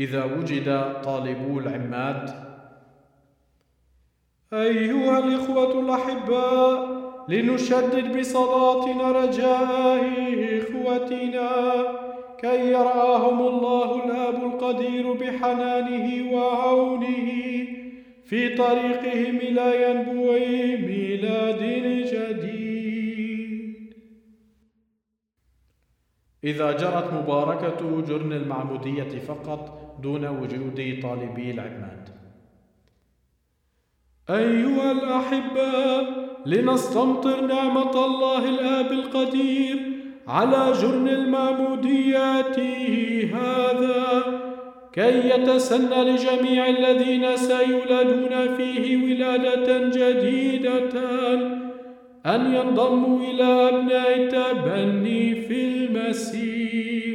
إذا وجد طالبو العماد. أيها الإخوة الأحباء، لنشدد بصلاتنا رجاء إخوتنا كي يرعاهم الله الآب القدير بحنانه وعونه في طريقهم إلى ينبوع ميلاد جديد. إذا جرت مباركة جرن المعمودية فقط دون وجود طالبي العماد. أيها الأحباء، لنستمطر نعمة الله الآب القدير على جرن المعموديات هذا كي يتسنى لجميع الذين سيولدون فيه ولادة جديدة أن ينضموا إلى أبناء التبني في المسيح.